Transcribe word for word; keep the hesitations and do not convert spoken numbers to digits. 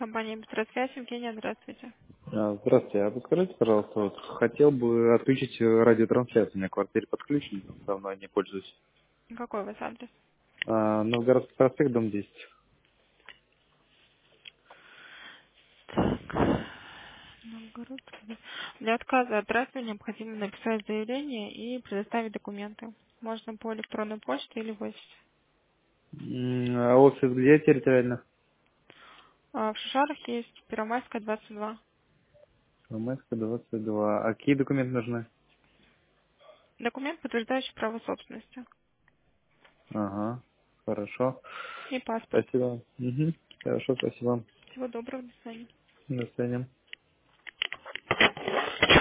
Компания «Быстросвязь». Евгения, здравствуйте. А, Здравствуйте. А подскажите, пожалуйста, вот хотел бы отключить э, радиотрансляцию. У меня в квартире подключена, давно не пользуюсь. Какой у вас адрес? А, Новгородский проспект, дом десять. Так, Новгород. Для отказа от трассы необходимо написать заявление и предоставить документы. Можно по электронной почте или в офисе. М, А офис где территориально? А в Шишарах есть Первомайская, двадцать два. Майская, двадцать два. А какие документы нужны? Документ, подтверждающий право собственности. Ага, хорошо. И паспорт. Спасибо. Угу. Хорошо, спасибо. Всего доброго, до свидания. До свидания.